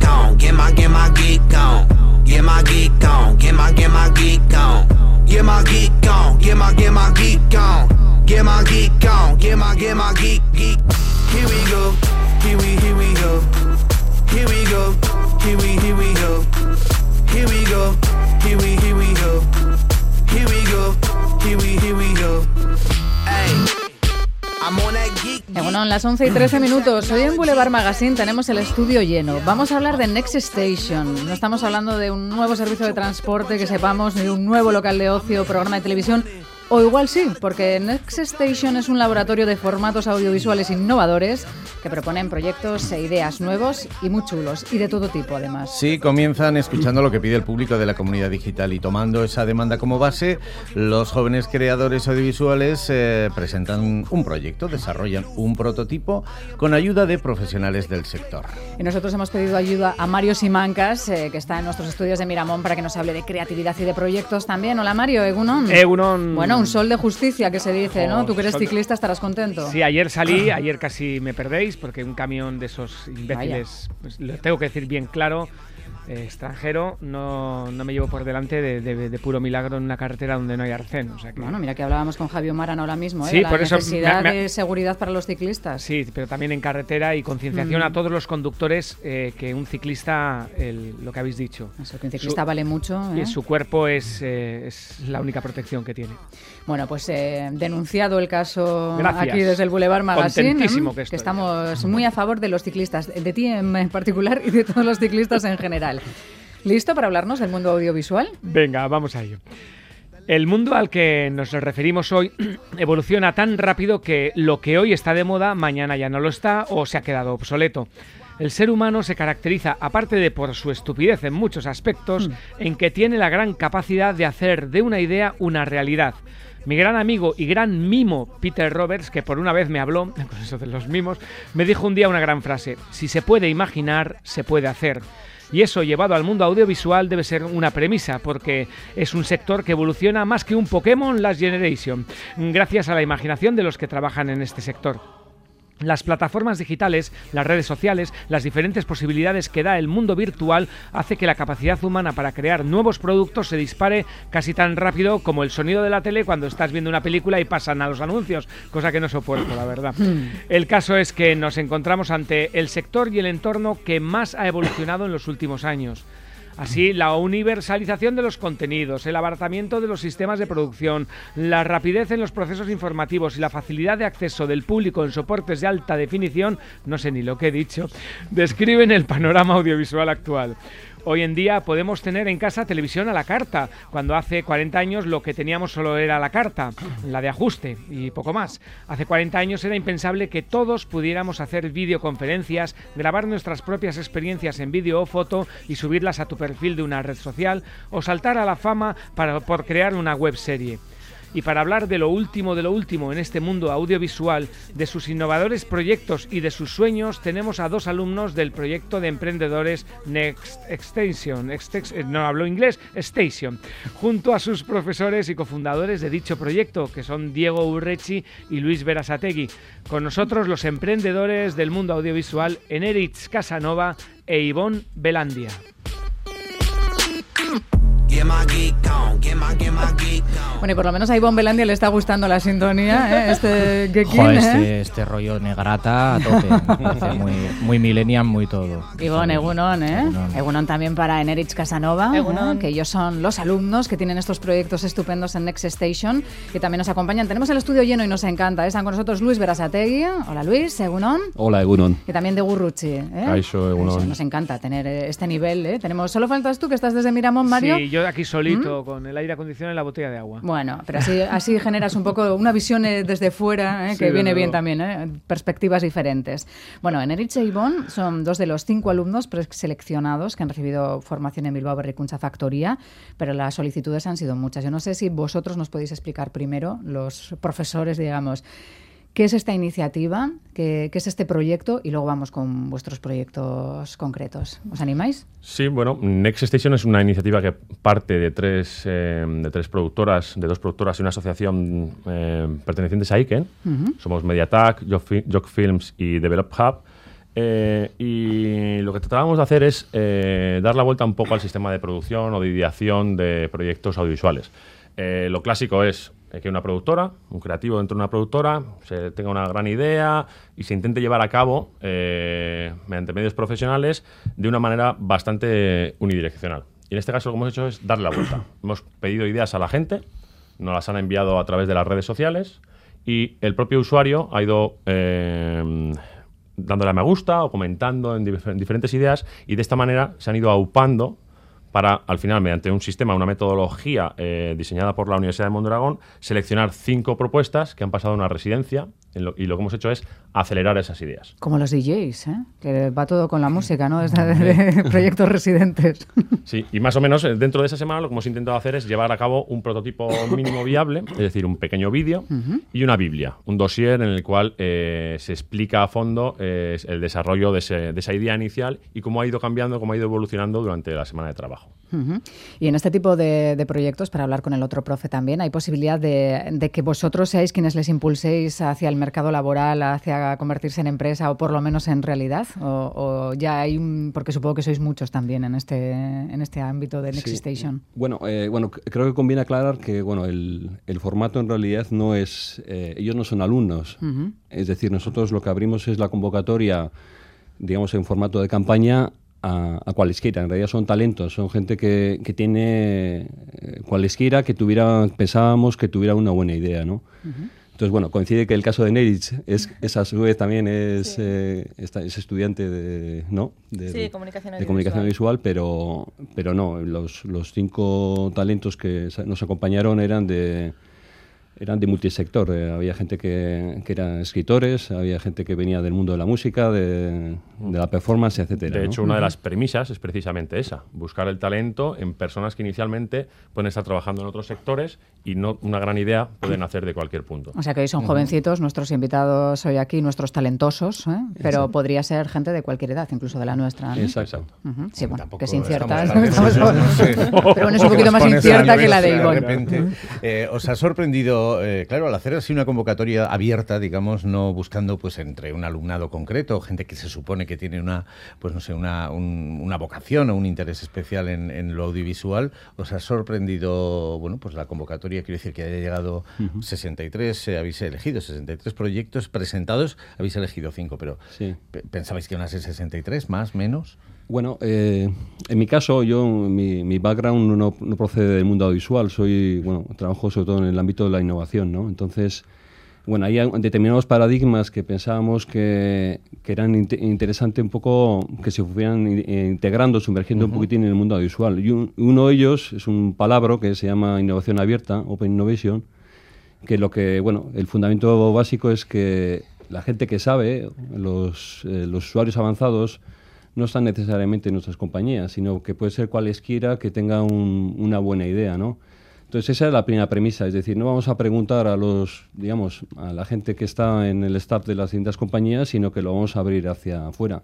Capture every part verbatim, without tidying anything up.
on, get my, get my geek on. Get my geek on, get my, get my geek on. Get my geek on, get my, get my geek on. Get my geek on, get my, get my geek, geek. Here we go, here we, here we go. Here we go, here we, here we go. Here we go, here we, here we go. Here we go, here we, here we go. Hey. Bueno, en las once y trece minutos, hoy en Boulevard Magazine tenemos el estudio lleno. Vamos a hablar de Next Station. No estamos hablando de un nuevo servicio de transporte que sepamos, ni de un nuevo local de ocio, programa de televisión. O igual sí, porque Next Station es un laboratorio de formatos audiovisuales innovadores que proponen proyectos e ideas nuevos y muy chulos, y de todo tipo además. Sí, comienzan escuchando lo que pide el público de la comunidad digital y tomando esa demanda como base, los jóvenes creadores audiovisuales eh, presentan un proyecto, desarrollan un prototipo con ayuda de profesionales del sector. Y nosotros hemos pedido ayuda a Mario Simancas, eh, que está en nuestros estudios de Miramón, para que nos hable de creatividad y de proyectos también. Hola Mario, Egunon. Egunon. Bueno, un sol de justicia que se dice, ¿no? Oh, Tú que eres sol... ciclista estarás contento. Sí, ayer salí, ayer casi me perdéis porque un camión de esos imbéciles, pues, lo tengo que decir bien claro, eh, extranjero, no, no me llevo por delante de, de, de puro milagro en una carretera donde no hay arcén. O sea que... Bueno, mira que hablábamos con Javier Maran ahora mismo, ¿eh? Sí, de la por eso necesidad me, me... de seguridad para los ciclistas. Sí, pero también en carretera y concienciación mm. a todos los conductores eh, que un ciclista, el, lo que habéis dicho. Eso, que un ciclista su, vale mucho. ¿eh? Y su cuerpo es, eh, es la única protección que tiene. Bueno, pues eh, denunciado el caso. Gracias. Aquí desde el Boulevard Magazine, Contentísimo ¿eh? que, estoy. que estamos muy a favor de los ciclistas, de ti en particular y de todos los ciclistas en general. ¿Listo para hablarnos del mundo audiovisual? Venga, vamos a ello. El mundo al que nos referimos hoy evoluciona tan rápido que lo que hoy está de moda, mañana ya no lo está o se ha quedado obsoleto. El ser humano se caracteriza, aparte de por su estupidez en muchos aspectos, mm. en que tiene la gran capacidad de hacer de una idea una realidad. Mi gran amigo y gran mimo Peter Roberts, que por una vez me habló, con eso de los mimos, me dijo un día una gran frase: si se puede imaginar, se puede hacer. Y eso, llevado al mundo audiovisual, debe ser una premisa, porque es un sector que evoluciona más que un Pokémon Last Generation, gracias a la imaginación de los que trabajan en este sector. Las plataformas digitales, las redes sociales, las diferentes posibilidades que da el mundo virtual hace que la capacidad humana para crear nuevos productos se dispare casi tan rápido como el sonido de la tele cuando estás viendo una película y pasan a los anuncios, cosa que no soporto, la verdad. El caso es que nos encontramos ante el sector y el entorno que más ha evolucionado en los últimos años. Así, la universalización de los contenidos, el abaratamiento de los sistemas de producción, la rapidez en los procesos informativos y la facilidad de acceso del público en soportes de alta definición, no sé ni lo que he dicho, describen el panorama audiovisual actual. Hoy en día podemos tener en casa televisión a la carta, cuando hace cuarenta años lo que teníamos solo era la carta, la de ajuste y poco más. Hace cuarenta años era impensable que todos pudiéramos hacer videoconferencias, grabar nuestras propias experiencias en vídeo o foto y subirlas a tu perfil de una red social o saltar a la fama para, por crear una webserie. Y para hablar de lo último de lo último en este mundo audiovisual, de sus innovadores proyectos y de sus sueños, tenemos a dos alumnos del proyecto de emprendedores Next Station, no hablo inglés, Station, junto a sus profesores y cofundadores de dicho proyecto, que son Diego Urrechi y Luis Berasategui. Con nosotros los emprendedores del mundo audiovisual Eneritz Casanova e Ivonne Belandia. Bueno, y por lo menos a Ivonne Belandia le está gustando la sintonía, ¿eh? Este Gekin, Joder, ¿eh? este, este rollo negrata a tope. Me parece muy, muy millennial, muy todo. Ivonne, Egunon, ¿eh? Egunon. Egunon también para Eneritz Casanova, ¿eh? Que ellos son los alumnos que tienen estos proyectos estupendos en Next Station, que también nos acompañan. Tenemos el estudio lleno y nos encanta, ¿eh? Están con nosotros Luis Berasategui. Hola Luis, Egunon. Hola, Egunon. Y también de Gurruchi, ¿eh? Aisho, Egunon. Eso, nos encanta tener este nivel, ¿eh? Tenemos, solo faltas tú, que estás desde Miramón, Mario. Sí, yo aquí solito, ¿Mm? con el aire acondicionado y la botella de agua. Bueno, pero así, así generas un poco una visión eh, desde fuera, eh, que sí, viene bien también, eh, perspectivas diferentes. Bueno, Eneritz e Ivonne son dos de los cinco alumnos preseleccionados que han recibido formación en Bilbao Berrikuntza Factoría, pero las solicitudes han sido muchas. Yo no sé si vosotros nos podéis explicar primero, los profesores, digamos, ¿qué es esta iniciativa? ¿Qué, ¿Qué es este proyecto? Y luego vamos con vuestros proyectos concretos. ¿Os animáis? Sí, bueno, Next Station es una iniciativa que parte de tres, eh, de tres productoras, de dos productoras y una asociación eh, pertenecientes a Iken. Uh-huh. Somos Mediatak, Jock Films y Develop Hub. Eh, y lo que que tratábamos de hacer es eh, dar la vuelta un poco al sistema de producción o de ideación de proyectos audiovisuales. Eh, lo clásico es que una productora, un creativo dentro de una productora, se tenga una gran idea y se intente llevar a cabo eh, mediante medios profesionales de una manera bastante unidireccional. Y en este caso lo que hemos hecho es darle la vuelta. Hemos pedido ideas a la gente, nos las han enviado a través de las redes sociales y el propio usuario ha ido eh, dándole a me gusta o comentando en, dif- en diferentes ideas, y de esta manera se han ido aupando para, al final, mediante un sistema, una metodología eh, diseñada por la Universidad de Mondragón, seleccionar cinco propuestas que han pasado a una residencia, en lo, y lo que hemos hecho es acelerar esas ideas. Como los D Js, ¿eh? Que va todo con la música, ¿no? Es de, de proyectos residentes. Sí, y más o menos eh, dentro de esa semana lo que hemos intentado hacer es llevar a cabo un prototipo mínimo viable, es decir, un pequeño vídeo uh-huh. y una biblia, un dossier en el cual eh, se explica a fondo eh, el desarrollo de, ese, de esa idea inicial y cómo ha ido cambiando, cómo ha ido evolucionando durante la semana de trabajo. Uh-huh. Y en este tipo de, de proyectos, para hablar con el otro profe también, ¿hay posibilidad de, de que vosotros seáis quienes les impulséis hacia el mercado laboral, hacia convertirse en empresa o por lo menos en realidad? ¿O, o ya hay un, porque supongo que sois muchos también en este, en este ámbito de Next sí. Station? Bueno, eh, bueno, creo que conviene aclarar que bueno, el, el formato en realidad no es, eh, ellos no son alumnos. Uh-huh. Es decir, nosotros lo que abrimos es la convocatoria, digamos, en formato de campaña a, a cualesquiera. En realidad son talentos, son gente que, que tiene eh, cualesquiera que tuviera, pensábamos que tuviera una buena idea, ¿no? Uh-huh. Entonces, bueno, coincide que el caso de Neritz es, es a su vez también es, sí. eh, esta, es estudiante de, ¿no? de, sí, de comunicación de comunicación visual, pero, pero no, los, los cinco talentos que nos acompañaron eran de... eran de multisector. Eh, había gente que, que eran escritores, había gente que venía del mundo de la música, de, de la performance, etcétera. De hecho, ¿no? una de las premisas es precisamente esa, buscar el talento en personas que inicialmente pueden estar trabajando en otros sectores y no una gran idea pueden hacer de cualquier punto. O sea que hoy son jovencitos, nuestros invitados hoy aquí, nuestros talentosos, ¿eh? Pero Exacto. podría ser gente de cualquier edad, incluso de la nuestra, ¿no? Exacto. Uh-huh. Sí, bueno, Tampoco que es incierta. Estamos estamos, no sé. Pero bueno, es un poquito más incierta que la de Ivonne. De repente, eh, ¿os ha sorprendido, eh, claro, al hacer así una convocatoria abierta, digamos, no buscando pues entre un alumnado concreto, gente que se supone que tiene una, pues no sé, una, un, una vocación o un interés especial en, en lo audiovisual, os ha sorprendido, bueno, pues la convocatoria, quiero decir que haya llegado uh-huh. sesenta y tres, eh, habéis elegido sesenta y tres proyectos presentados, habéis elegido cinco, pero sí. ¿pensabais que iban a ser sesenta y tres, más, menos? Bueno, eh, en mi caso, yo, mi, mi background no, no procede del mundo audiovisual, soy, bueno, trabajo sobre todo en el ámbito de la innovación, ¿no? Entonces, bueno, hay determinados paradigmas que pensábamos que, que eran in- interesantes un poco que se fueran integrando, sumergiendo uh-huh. un poquitín en el mundo audiovisual. Y un, uno de ellos es un palabra que se llama innovación abierta, Open Innovation, que lo que, bueno, el fundamento básico es que la gente que sabe, los, eh, los usuarios avanzados, no están necesariamente en nuestras compañías, sino que puede ser cualesquiera que tenga un, una buena idea, ¿no? Entonces esa es la primera premisa, es decir, no vamos a preguntar a los, digamos, a la gente que está en el staff de las distintas compañías, sino que lo vamos a abrir hacia afuera.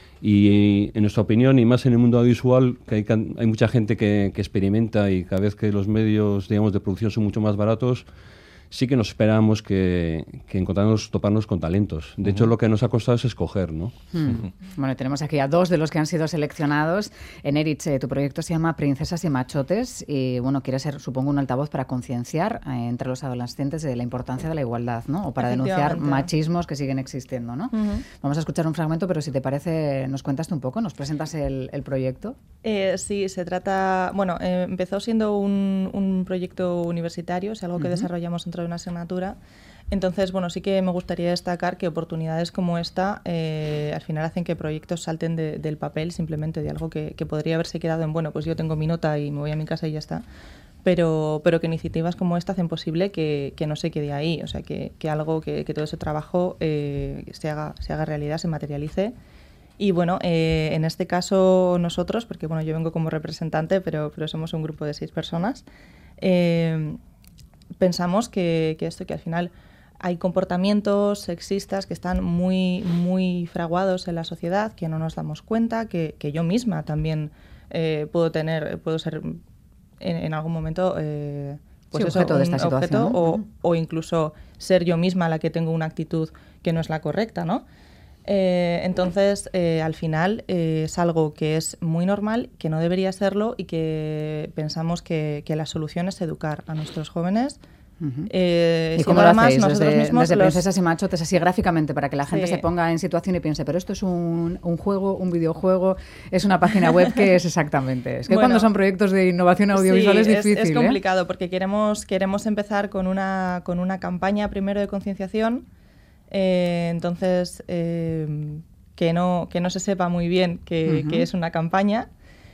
Y en nuestra opinión, y más en el mundo audiovisual, que hay, hay mucha gente que, que experimenta y cada vez que los medios, digamos, de producción son mucho más baratos, sí que nos esperamos que, que encontrarnos, toparnos con talentos. De uh-huh. hecho, lo que nos ha costado es escoger, ¿no? Hmm. Bueno, tenemos aquí a dos de los que han sido seleccionados. Eneritz, eh, tu proyecto se llama Princesas y Machotes y, bueno, quiere ser, supongo, un altavoz para concienciar eh, entre los adolescentes de la importancia de la igualdad, ¿no? O para denunciar machismos que siguen existiendo, ¿no? Uh-huh. Vamos a escuchar un fragmento, pero si te parece, nos cuentas tú un poco, nos presentas el, el proyecto. Eh, sí, se trata... Bueno, eh, empezó siendo un, un proyecto universitario, es algo que uh-huh. desarrollamos dentro de una asignatura. Entonces, bueno, sí que me gustaría destacar que oportunidades como esta eh, al final hacen que proyectos salten de, del papel, simplemente de algo que, que podría haberse quedado en, bueno, pues yo tengo mi nota y me voy a mi casa y ya está. Pero, pero que iniciativas como esta hacen posible que, que no se quede ahí, o sea, que, que algo, que, que todo ese trabajo eh, se haga, se haga realidad, se materialice. Y bueno, eh, en este caso nosotros, porque bueno, yo vengo como representante, pero, pero somos un grupo de seis personas, eh, pensamos que, que esto, que al final hay comportamientos sexistas que están muy, muy fraguados en la sociedad, que no nos damos cuenta, que, que yo misma también eh, puedo tener, puedo ser en, en algún momento eh, pues sí, eso, objeto un de esta situación, objeto, ¿no? o, o incluso ser yo misma la que tengo una actitud que no es la correcta, ¿no? Eh, entonces, eh, al final, eh, es algo que es muy normal, que no debería serlo y que pensamos que, que la solución es educar a nuestros jóvenes. Uh-huh. Eh, ¿Y si cómo no lo más, hacéis? nosotros Desde, mismos desde los- Princesas y Machotes, así gráficamente, para que la gente Sí. se ponga en situación y piense, pero esto es un, un juego, un videojuego, es una página web, ¿qué es exactamente? Es que Bueno, cuando son proyectos de innovación audiovisual sí, es difícil, es, ¿eh? complicado porque queremos, queremos empezar con una, con una campaña primero de concienciación, eh, entonces eh, que, no, que no se sepa muy bien que, Ujú. que es una campaña.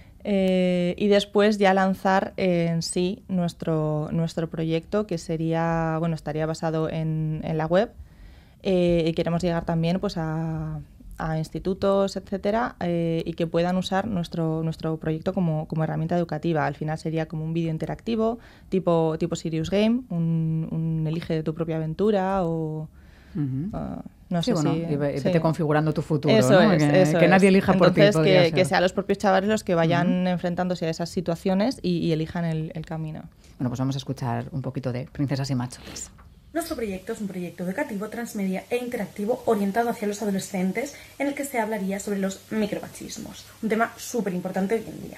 Eh, y después ya lanzar eh, en sí nuestro, nuestro proyecto, que sería, bueno, estaría basado en, en la web, eh, y queremos llegar también pues a, a institutos, etcétera, eh, y que puedan usar nuestro, nuestro proyecto como, como herramienta educativa. Al final sería como un vídeo interactivo, tipo, tipo Serious Game, un, un elige tu propia aventura o... Ujú. Uh, no Sí, sé bueno, si... y ve- y sí. vete configurando tu futuro, Eso ¿no? es, que eso que es. nadie elija por ti. Entonces, podría que, ser. que sean los propios chavales los que vayan enfrentándose a esas situaciones y, y elijan el, el camino. Bueno, pues vamos a escuchar un poquito de Princesas y Machotes. Nuestro proyecto es un proyecto educativo, transmedia e interactivo orientado hacia los adolescentes, en el que se hablaría sobre los micromachismos, un tema súper importante hoy en día.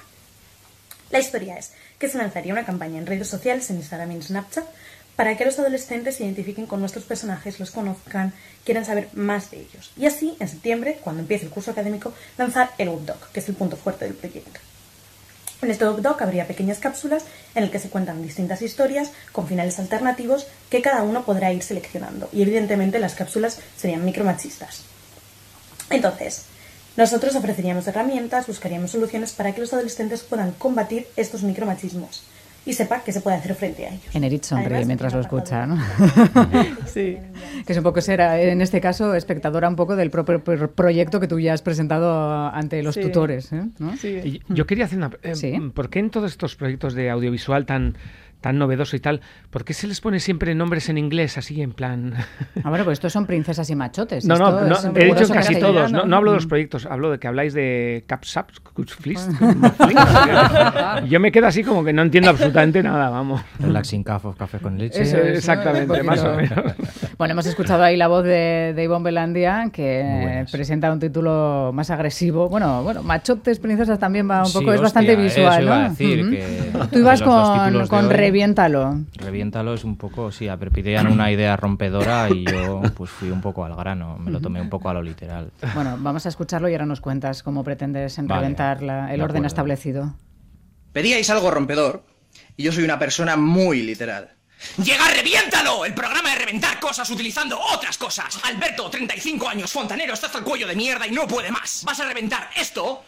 La historia es que se lanzaría una campaña en redes sociales, en Instagram y en Snapchat, para que los adolescentes se identifiquen con nuestros personajes, los conozcan, quieran saber más de ellos. Y así, en septiembre, cuando empiece el curso académico, lanzar el webdoc, que es el punto fuerte del proyecto. En este webdoc habría pequeñas cápsulas en el que se cuentan distintas historias con finales alternativos que cada uno podrá ir seleccionando. Y evidentemente las cápsulas serían micromachistas. Entonces, nosotros ofreceríamos herramientas, buscaríamos soluciones para que los adolescentes puedan combatir estos micromachismos y sepa que se puede hacer frente a ellos. Enerich sonríe Además, mientras lo en el escucha, apartado- ¿no? Sí. Que es un poco ser, en este caso, espectadora un poco del propio pro- proyecto que tú ya has presentado ante los Sí. tutores, ¿eh? ¿No? Sí. Y Yo quería hacer una... eh, Sí. ¿Por qué en todos estos proyectos de audiovisual tan, tan novedoso y tal, por qué se les pone siempre nombres en inglés así en plan... Ah, bueno, pues estos son Princesas y Machotes. No, no, Esto no, es he dicho riguroso en casi castellano. todos. No, no hablo de los Mm. proyectos, hablo de que habláis de Capsaps, Kuchflist. Yo me quedo así como que no entiendo absolutamente nada, vamos. Relaxing Cup, café con leche. Eso es, Exactamente, ¿no? más o menos. Bueno, hemos escuchado ahí la voz de, de Ivonne Belandia, Muy que buenas. presenta un título más agresivo. Bueno, bueno, Machotes, Princesas también va un Sí, poco, es hostia, bastante eso visual, iba ¿no? a decir, Ujú. que Tú ibas de los dos con, títulos de con hoy- Reviéntalo. Reviéntalo es un poco, sí, a ver, pidían una idea rompedora y yo pues fui un poco al grano, me lo tomé un poco a lo literal. Bueno, vamos a escucharlo y ahora nos cuentas cómo pretendes en Vale, reventar la- el de orden acuerdo. establecido. Pedíais algo rompedor y yo soy una persona muy literal. Llega Reviéntalo, el programa de reventar cosas utilizando otras cosas. Alberto, treinta y cinco años, fontanero, está hasta el cuello de mierda y no puede más. Vas a reventar esto.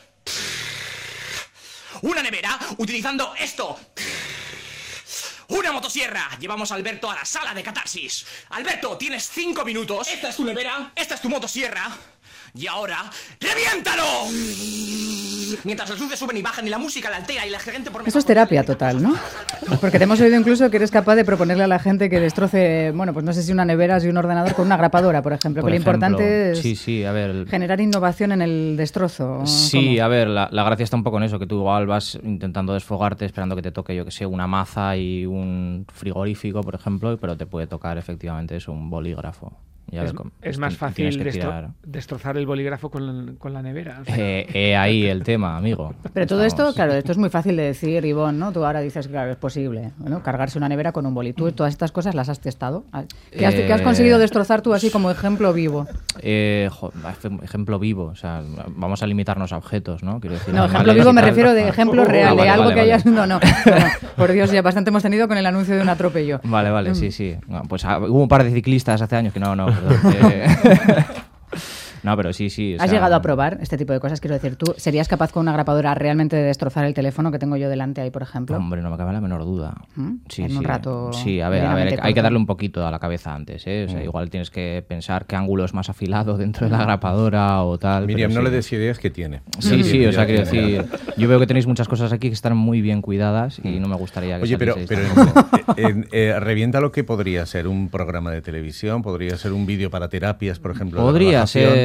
Una nevera utilizando esto. Una motosierra. Llevamos a Alberto a la sala de catarsis. Alberto, tienes cinco minutos. Esta es tu nevera, esta es tu motosierra. Y ahora, ¡reviéntalo! Mientras las luces suben y bajan y la música la altera y la gente por... Eso es terapia total, ¿no? Porque te hemos oído incluso que eres capaz de proponerle a la gente que destroce, bueno, pues no sé si una nevera, si un ordenador con una grapadora, por ejemplo. Por que lo ejemplo, importante es sí, sí, a ver, generar innovación en el destrozo. ¿o sí, cómo? a ver, la, la gracia está un poco en eso, que tú igual vas intentando desfogarte esperando que te toque, yo que sé, una maza y un frigorífico, por ejemplo, pero te puede tocar efectivamente eso, un bolígrafo. Ya Es, ves cómo- es pues más tienes fácil que destro- tirar. destrozar el bolígrafo con la, con la nevera. o sea. Eh, eh, ahí el tema, amigo. Pero todo esto, Vamos. claro, esto es muy fácil de decir, Ivonne, ¿no? Tú ahora dices, claro, es posible, ¿no? Cargarse una nevera con un boli. ¿Tú todas estas cosas las has testado? ¿Qué has, qué has Eh, conseguido destrozar tú así como ejemplo vivo? Eh, jo- efe- ejemplo vivo, o sea, vamos a limitarnos a objetos, ¿no? Quiero decir, No, ejemplo animales vivo y me tal. refiero de Ah. ejemplo Ah, real, de vale, algo vale, que vale. hayas... No, no, no, por Dios, ya bastante hemos tenido con el anuncio de un atropello. Vale, vale, Mm. sí, sí. No, pues ah, hubo un par de ciclistas hace años que no, no, perdón. eh, no, pero sí, sí. o ¿Has sea, llegado a probar este tipo de cosas? Quiero decir, ¿tú serías capaz con una grapadora realmente de destrozar el teléfono que tengo yo delante ahí, por ejemplo? Hombre, no me cabe la menor duda. ¿Mm? Sí, En sí. un rato Sí, a ver, a ver, medianamente hay que corto. darle un poquito a la cabeza antes, ¿eh? O sea, Mm. igual tienes que pensar qué ángulo es más afilado dentro de la grapadora o tal. Miriam, pero no sí. le des ideas que tiene. Sí, sí, o sea, quiero Ideas tiene. decir, yo veo que tenéis muchas cosas aquí que están muy bien cuidadas y no me gustaría que Oye, pero, salieseis pero tampoco. eh, eh, eh, revienta lo que podría ser un programa de televisión, podría ser un vídeo para terapias, por ejemplo. de Podría relajación. ser,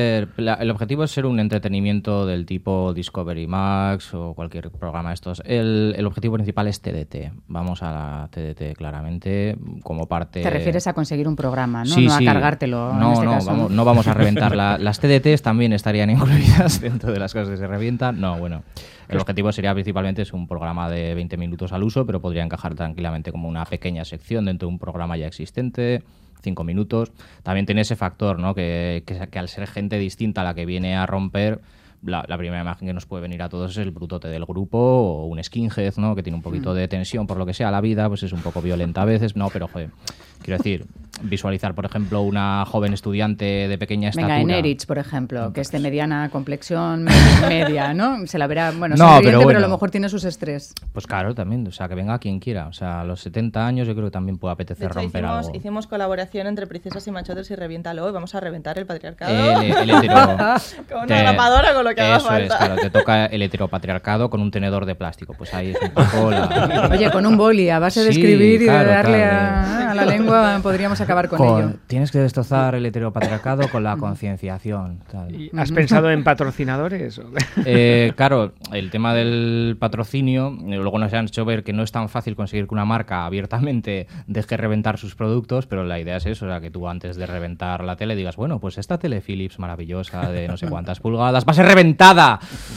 ser, la, el objetivo es ser un entretenimiento del tipo Discovery Max o cualquier programa de estos. El, el objetivo principal es T D T. Vamos a la T D T claramente como parte... Te refieres a conseguir un programa, ¿no? Sí, no sí. a cargártelo. No, en este no, caso. Vamos, no vamos a reventar. La, las T D Ts también estarían incluidas dentro de las cosas que se revientan. No, bueno. El objetivo sería principalmente es un programa de veinte minutos al uso, pero podría encajar tranquilamente como una pequeña sección dentro de un programa ya existente, cinco minutos. También tiene ese factor, ¿no? Que, que, que al ser gente distinta a la que viene a romper, la, la primera imagen que nos puede venir a todos es el brutote del grupo o un skinhead, ¿no? Que tiene un poquito de tensión por lo que sea. La vida pues es un poco violenta a veces. No, pero joder, quiero decir, visualizar, por ejemplo, una joven estudiante de pequeña estatura. Venga, Enerich, por ejemplo, no, que es de mediana complexión media, ¿no? Se la verá, bueno, no, sonriente, pero, bueno, pero a lo mejor tiene sus estrés. Pues claro, también, o sea, que venga quien quiera. O sea, a los setenta años yo creo que también puede apetecer de hecho, romper hicimos, algo. Hicimos colaboración entre Princesas y Machotes y Reviéntalo y vamos a reventar el patriarcado. El, el hetero... con te, una rapadora, con lo que haga eso falta. Es, claro, te toca el heteropatriarcado con un tenedor de plástico. Pues ahí es un poco la... Oye, con un boli, a base de sí, escribir claro, y de darle claro. a, a la lengua, podríamos acabar con, con ello. Tienes que destrozar el heteropatriarcado con la concienciación. ¿Has pensado en patrocinadores? Eh, claro, el tema del patrocinio, luego nos han hecho ver que no es tan fácil conseguir que una marca abiertamente deje reventar sus productos, pero la idea es eso, o sea, que tú antes de reventar la tele digas, bueno, pues esta tele Philips maravillosa de no sé cuántas pulgadas va a ser reventada.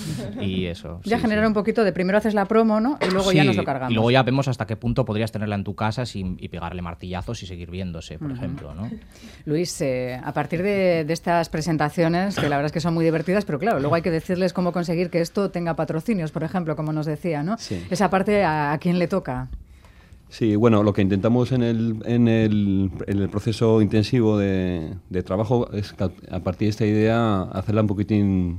Y eso. Ya sí, generar sí. un poquito de primero haces la promo, ¿no? Y luego sí, ya nos lo cargamos. Y luego ya vemos hasta qué punto podrías tenerla en tu casa sin, y pegarle martillazos y seguir viéndose, por uh-huh. ejemplo, ¿no? Luis, eh, a partir de, de estas presentaciones, que la verdad es que son muy divertidas, pero claro, luego hay que decirles cómo conseguir que esto tenga patrocinios, por ejemplo, como nos decía, ¿no? Sí. Esa parte, ¿a, a quién le toca? Sí, bueno, lo que intentamos en el, en el, en el proceso intensivo de, de trabajo es que a partir de esta idea hacerla un poquitín,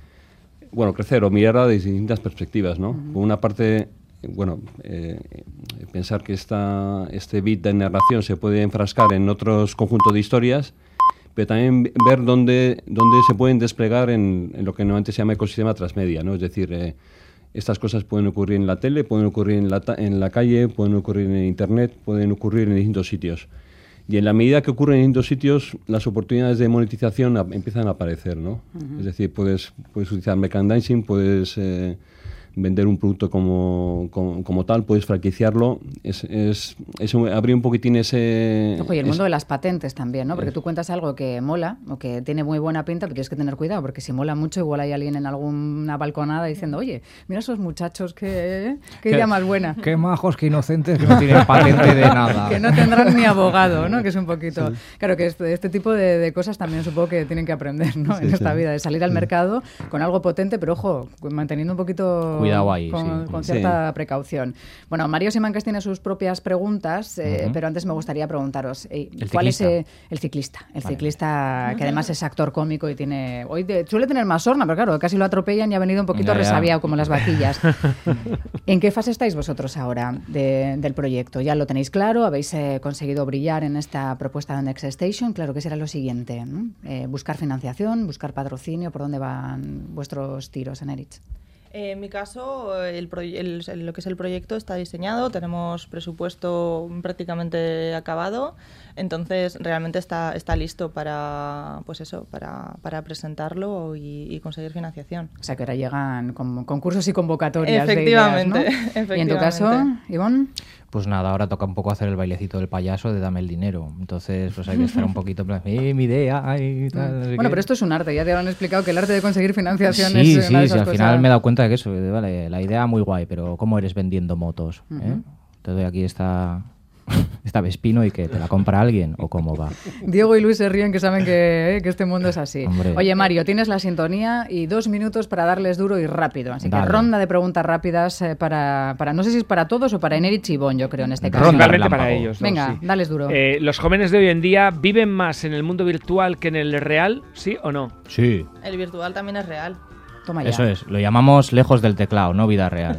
bueno, crecer o mirarla de distintas perspectivas, ¿no? Uh-huh. Por una parte, bueno, eh, pensar que esta, este bit de narración se puede enfrascar en otros conjuntos de historias, pero también ver dónde, dónde se pueden desplegar en, en lo que normalmente se llama ecosistema transmedia, ¿no? Es decir, eh, estas cosas pueden ocurrir en la tele, pueden ocurrir en la, en la calle, pueden ocurrir en Internet, pueden ocurrir en distintos sitios. Y en la medida que ocurren en distintos sitios, las oportunidades de monetización a, empiezan a aparecer, ¿no? Uh-huh. Es decir, puedes, puedes utilizar merchandising, puedes eh, vender un producto como, como, como tal, puedes franquiciarlo. Es, es, es un, abrir un poquitín ese... Ojo, y el es, mundo de las patentes también, ¿no? Porque tú cuentas algo que mola o que tiene muy buena pinta, pero tienes que tener cuidado, porque si mola mucho, igual hay alguien en alguna balconada diciendo, oye, mira esos muchachos, qué, qué idea más buena. Qué majos, qué inocentes, que no tienen patente de nada. Que no tendrán ni abogado, ¿no? Que es un poquito... Sí. Claro, que este, este tipo de, de cosas también supongo que tienen que aprender, ¿no? Sí, en esta sí. vida, de salir al sí. mercado con algo potente, pero ojo, manteniendo un poquito... Cuidado ahí, con, sí. con cierta sí. precaución. Bueno, Mario Simancas tiene sus propias preguntas, eh, uh-huh. pero antes me gustaría preguntaros, eh, ¿cuál ciclista? es eh, el ciclista? El vale. ciclista que además es actor cómico y tiene... Hoy de, suele tener más sorna, pero claro, casi lo atropellan y ha venido un poquito ya, resabiado, ya. como las vaquillas. ¿En qué fase estáis vosotros ahora de, del proyecto? ¿Ya lo tenéis claro? ¿Habéis eh, conseguido brillar en esta propuesta de Next Station? Claro que será lo siguiente, ¿no? Eh, buscar financiación, buscar patrocinio, ¿por dónde van vuestros tiros, Enerich? En mi caso, el el, el, lo que es el proyecto está diseñado, tenemos presupuesto prácticamente acabado, entonces realmente está, está listo para, pues eso, para, para presentarlo y, y conseguir financiación. O sea que ahora llegan con concursos y convocatorias efectivamente, de ideas, ¿no? Efectivamente. ¿Y en tu caso, Ivonne? Pues nada, ahora toca un poco hacer el bailecito del payaso de dame el dinero. Entonces, pues hay que estar un poquito en plan, eh, mi idea, ay, tal. No sé bueno, qué. Pero esto es un arte, ya te lo han explicado que el arte de conseguir financiación sí, es sí, una de sí, esas al cosas. final me he dado cuenta de que eso, de, vale, la idea muy guay, pero ¿cómo eres vendiendo motos? Uh-huh. ¿eh? Te doy aquí esta... esta Vespino y que te la compra alguien o cómo va. Diego y Luis se ríen que saben que, eh, que este mundo es así. Hombre. Oye, Mario, tienes la sintonía y dos minutos para darles duro y rápido. Así Dale. que ronda de preguntas rápidas eh, para, para, no sé si es para todos o para Enerich y Ivonne, yo creo, en este caso. Realmente para ellos. Dos, Venga, sí. dales duro. Eh, ¿Los jóvenes de hoy en día viven más en el mundo virtual que en el real? ¿Sí o no? Sí. El virtual también es real. Toma ya. Eso es, lo llamamos lejos del teclado, no vida real.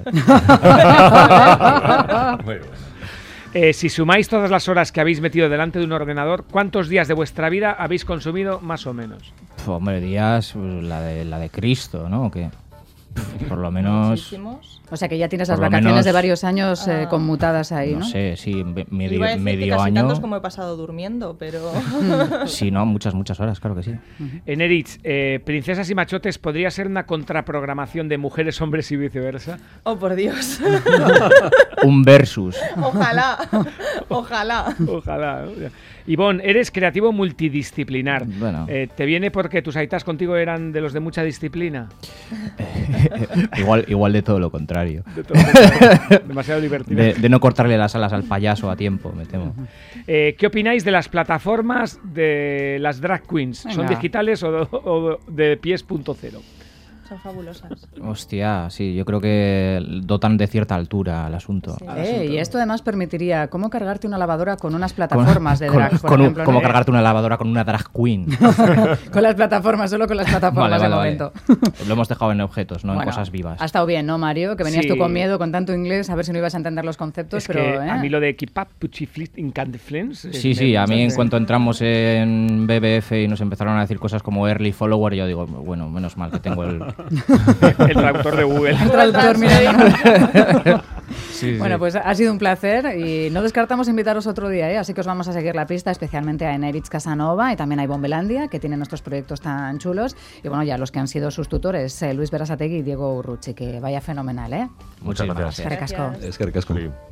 Muy bueno. Eh, si sumáis todas las horas que habéis metido delante de un ordenador, ¿cuántos días de vuestra vida habéis consumido más o menos? Puf, hombre, días, pues, la de la de Cristo, ¿no? ¿O qué? Por lo menos... Muchísimos. O sea que ya tienes las Por lo vacaciones menos- de varios años eh, Ah. conmutadas ahí, ¿no? No sé, sí, me- medio, Iba a decir que medio casi año. tantos como he pasado durmiendo, pero... Sí, no, muchas, muchas horas, claro que sí. Eneritz, eh, Princesas y Machotes podría ser una contraprogramación de mujeres, hombres y viceversa. Oh, por Dios. Un versus. Ojalá. Ojalá. Ojalá. ¿no? Ivonne, eres creativo multidisciplinar. Bueno. Eh, ¿Te viene porque tus aitas contigo eran de los de mucha disciplina? igual, igual de todo lo contrario. De todo. Demasiado divertido. De, de no cortarle las alas al payaso a tiempo, me temo. Eh, ¿Qué opináis de las plataformas de las drag queens? ¿Son Venga. digitales o de, o de pies punto cero? Son fabulosas. Hostia, sí, yo creo que dotan de cierta altura al asunto. Sí. Eh, y esto además permitiría cómo cargarte una lavadora con unas plataformas de Con- drag, por con un- ejemplo, como ¿no? cargarte una lavadora con una drag queen. Con las plataformas, solo con las plataformas Vale, de vale, momento. vale. Lo hemos dejado en objetos, no Bueno, en cosas vivas. Ha estado bien, ¿no, Mario? Que venías Sí. tú con miedo, con tanto inglés, a ver si no ibas a entender los conceptos, Es pero... que ¿eh? a mí lo de Keep Up, Pucci Flit, Incandescence... Sí, sí, a mí en cuanto entramos en B B F y nos empezaron a decir cosas como early follower, yo digo, bueno, menos mal que tengo el... El traductor de Google. El traductor, mira. Sí, Bueno, sí. pues ha sido un placer y no descartamos invitaros otro día, ¿eh? Así que os vamos a seguir la pista, especialmente a Eneritz Casanova y también a Ivonne Belandia, que tienen nuestros proyectos tan chulos. Y bueno, ya los que han sido sus tutores, eh, Luis Berasategui y Diego Urruchi, que vaya fenomenal, ¿eh? Muchas Muchísimas gracias. Eskerrik asko. Gracias. Es que ricasco. Sí.